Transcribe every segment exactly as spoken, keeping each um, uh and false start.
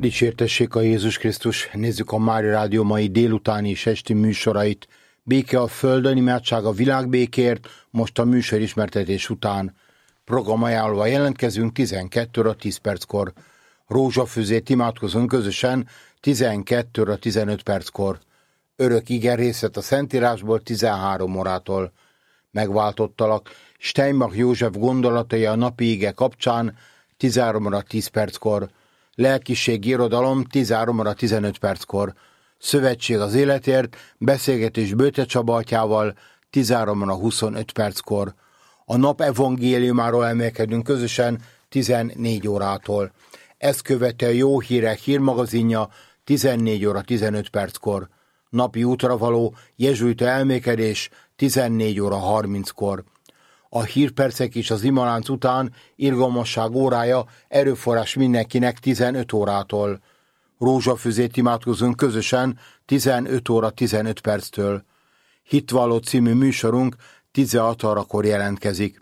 Dicsértessék a Jézus Krisztus, nézzük a Mária Rádió mai délutáni és esti műsorait. Béke a földön, imádság a világbékért, most a műsor ismertetés után. Programajánlóval jelentkezünk tizenkét óra tíz perckor. Rózsafűzét imádkozunk közösen tizenkét óra tizenöt perckor. Örök igen részlet a Szentírásból tizenhárom órától. Megváltottalak, Steinbach József gondolatai a napi ige kapcsán tizenhárom óra tíz perckor. Lelkiségi irodalom tizenhárom óra tizenöt perckor. Szövetség az életért, beszélgetés Böjte Csaba atyával tizenhárom óra huszonöt perckor. A nap evangéliumáról emelkedünk közösen tizennégy órától. Ezt követő a Jó Hírek hírmagazinja tizennégy óra tizenöt perckor. Napi útra való jezsuita elmékedés tizennégy óra harminckor. A hírpercek és az imalánc után irgalmasság órája erőforrás mindenkinek tizenöt órától. Rózsafüzét imádkozunk közösen tizenöt óra tizenöt perctől. Hitvalló című műsorunk tizenhat órakor jelentkezik.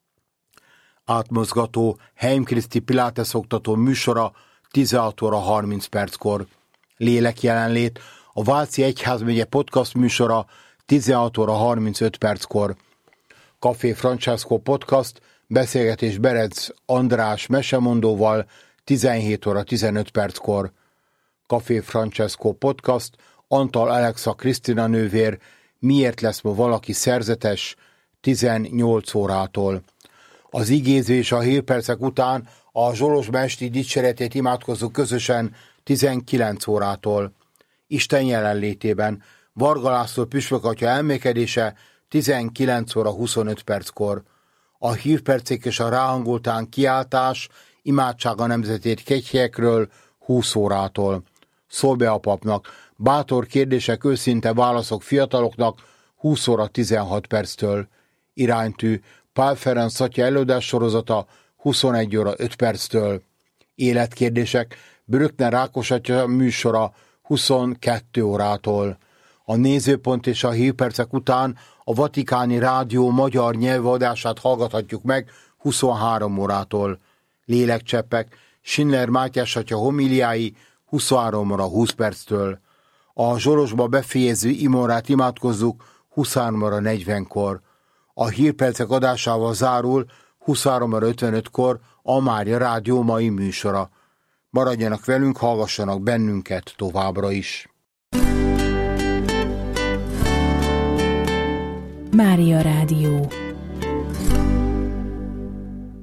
Átmozgató Heim Kriszti Pilates oktató műsora tizenhat óra harminc perckor. Lélek jelenlét a Váci Egyházmegye podcast műsora tizenhat óra harmincöt perckor. Café Francesco podcast, beszélgetés Berec András mesemondóval tizenhét óra tizenöt perckor. Café Francesco podcast, Antal Alexa Krisztina nővér, miért lesz ma valaki szerzetes, tizennyolc órától. Az igézés a hírpercek után a Zsolozsba esti dicséretét imádkozzuk közösen tizenkilenc órától. Isten jelenlétében Varga László püspökatya elmékedése tizenkilenc óra huszonöt perckor. A hírpercek és a ráhangoltán kiáltás, imádság a nemzetét kegyhelyekről húsz órától. Szól be a papnak, bátor kérdések, őszinte válaszok fiataloknak húsz óra tizenhat perctől. Iránytű Pál Ferenc atya előadás sorozata huszonegy óra öt perctől. Életkérdések Brückner Rákos atya műsora huszonkettő órától. A nézőpont és a hírpercek után a Vatikáni Rádió magyar nyelvadását hallgathatjuk meg huszonhárom órától. Lélekcseppek Schindler Mátyás atya homiliái huszonhárom óra húsz perctől. A Zsolozsba befejező imórát imádkozzuk huszonhárom óra negyvenkor. A hírpercek adásával zárul huszonhárom óra ötvenötkor a Mária Rádió mai műsora. Maradjanak velünk, hallgassanak bennünket továbbra is. Mária Rádió.